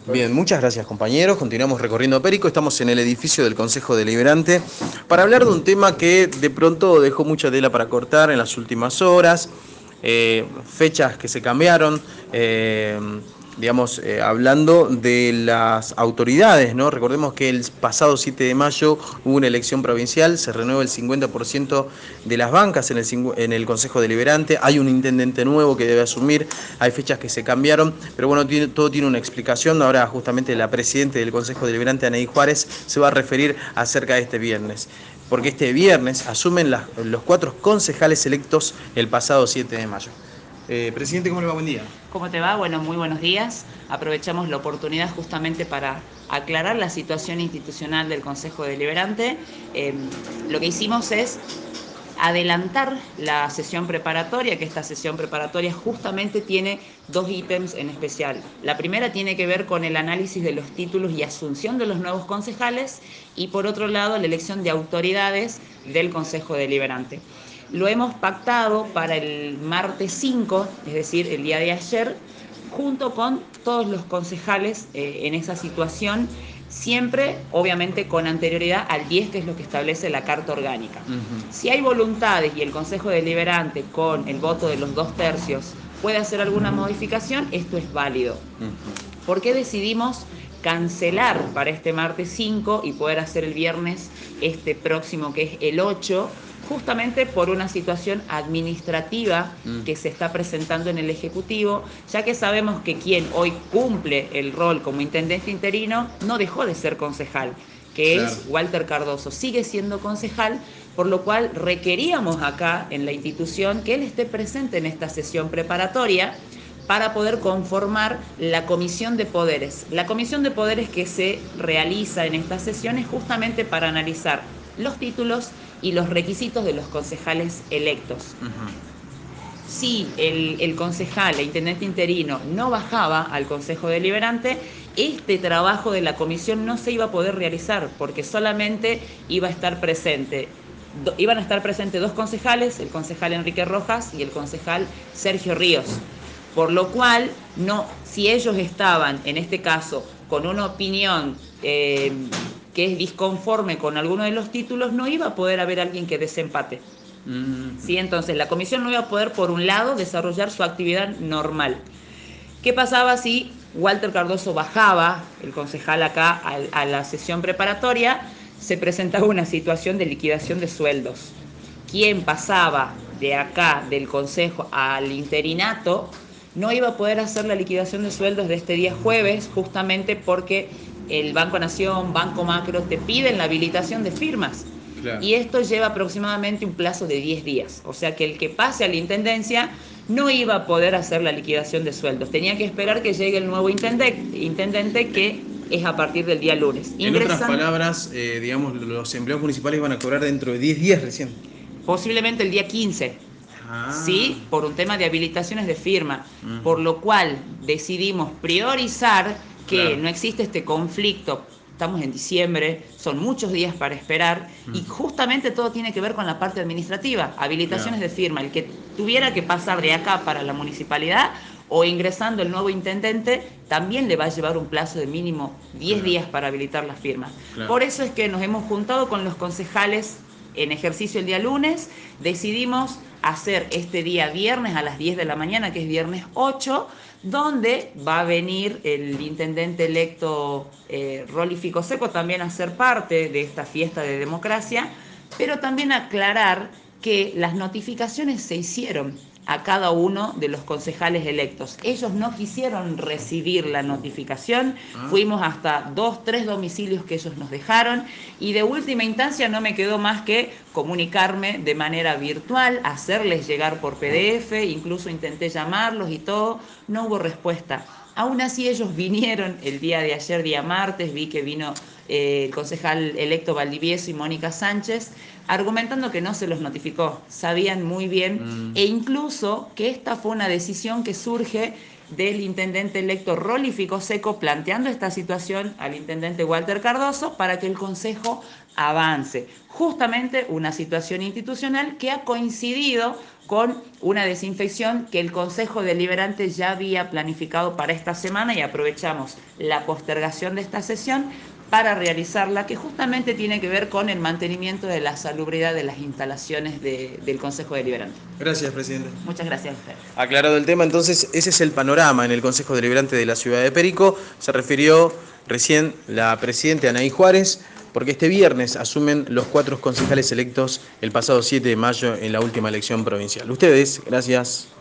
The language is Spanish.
Bien, muchas gracias compañeros. Continuamos recorriendo Perico. Estamos en el edificio del Consejo Deliberante para hablar de un tema que de pronto dejó mucha tela para cortar en las últimas horas, fechas que se cambiaron, hablando de las autoridades, ¿no? Recordemos que el pasado 7 de mayo hubo una elección provincial, se renueva el 50% de las bancas en el Consejo Deliberante, hay un intendente nuevo que debe asumir, hay fechas que se cambiaron, pero bueno, todo tiene una explicación. Ahora justamente la presidenta del Consejo Deliberante, Anaí Juárez, se va a referir acerca de este viernes, porque este viernes asumen los 4 concejales electos el pasado 7 de mayo. Presidente, ¿cómo le va? Buen día. ¿Cómo te va? Bueno, muy buenos días. Aprovechamos la oportunidad justamente para aclarar la situación institucional del Consejo Deliberante. Lo que hicimos es adelantar la sesión preparatoria, que esta sesión preparatoria justamente tiene 2 ítems en especial. La primera tiene que ver con el análisis de los títulos y asunción de los nuevos concejales, y por otro lado la elección de autoridades del Consejo Deliberante. Lo hemos pactado para el martes 5, es decir, el día de ayer, junto con todos los concejales en esa situación, siempre, obviamente, con anterioridad al 10, que es lo que establece la Carta Orgánica. Si hay voluntades y el Consejo Deliberante, con el voto de los 2/3, puede hacer alguna modificación, esto es válido. ¿Por qué decidimos cancelar para este martes 5 y poder hacer el viernes este próximo, que es el 8? Justamente por una situación administrativa que se está presentando en el Ejecutivo, ya que sabemos que quien hoy cumple el rol como intendente interino no dejó de ser concejal, que es Walter Cardoso, sigue siendo concejal, por lo cual requeríamos acá en la institución que él esté presente en esta sesión preparatoria para poder conformar la Comisión de Poderes. La Comisión de Poderes que se realiza en estas sesiones justamente para analizar los títulos y los requisitos de los concejales electos. Si el concejal, el intendente interino, no bajaba al Consejo Deliberante, este trabajo de la comisión no se iba a poder realizar, porque solamente iban a estar presentes 2 concejales, el concejal Enrique Rojas y el concejal Sergio Ríos. Por lo cual, si ellos estaban, en este caso, con una opinión que es disconforme con alguno de los títulos, no iba a poder haber alguien que desempate. ¿Sí? Entonces, la comisión no iba a poder, por un lado, desarrollar su actividad normal. ¿Qué pasaba si Walter Cardoso bajaba, el concejal acá, a la sesión preparatoria? Se presentaba una situación de liquidación de sueldos. Quien pasaba de acá, del consejo, al interinato, no iba a poder hacer la liquidación de sueldos de este día jueves, justamente porque el Banco Nación, Banco Macro, te piden la habilitación de firmas. Claro. Y esto lleva aproximadamente un plazo de 10 días. O sea que el que pase a la intendencia no iba a poder hacer la liquidación de sueldos. Tenía que esperar que llegue el nuevo intendente, que es a partir del día lunes. En otras palabras, los empleados municipales van a cobrar dentro de 10 días recién. Posiblemente el día 15. ¿Sí? Por un tema de habilitaciones de firma. Por lo cual decidimos priorizar que no existe este conflicto. Estamos en diciembre, son muchos días para esperar, y justamente todo tiene que ver con la parte administrativa, habilitaciones de firma. El que tuviera que pasar de acá para la municipalidad o ingresando el nuevo intendente, también le va a llevar un plazo de mínimo 10 días para habilitar las firmas. Por eso es que nos hemos juntado con los concejales en ejercicio el día lunes, decidimos hacer este día viernes a las 10 de la mañana, que es viernes 8, donde va a venir el intendente electo Rolly Ficoseco también a ser parte de esta fiesta de democracia, pero también aclarar que las notificaciones se hicieron a cada uno de los concejales electos. Ellos no quisieron recibir la notificación, fuimos hasta 2, 3 domicilios que ellos nos dejaron, y de última instancia no me quedó más que comunicarme de manera virtual, hacerles llegar por PDF, incluso intenté llamarlos y todo, no hubo respuesta. Aún así ellos vinieron el día de ayer, día martes, vi que vino el concejal electo Valdivieso y Mónica Sánchez, argumentando que no se los notificó, sabían muy bien, e incluso que esta fue una decisión que surge del intendente electo Rolly Ficoseco planteando esta situación al intendente Walter Cardoso para que el Consejo avance. Justamente una situación institucional que ha coincidido con una desinfección que el Consejo Deliberante ya había planificado para esta semana, y aprovechamos la postergación de esta sesión para realizarla, que justamente tiene que ver con el mantenimiento de la salubridad de las instalaciones del Consejo Deliberante. Gracias, presidente. Muchas gracias a ustedes. Aclarado el tema, entonces ese es el panorama en el Consejo Deliberante de la ciudad de Perico. Se refirió recién la presidenta Anaí Juárez, porque este viernes asumen los 4 concejales electos el pasado 7 de mayo en la última elección provincial. Ustedes, gracias.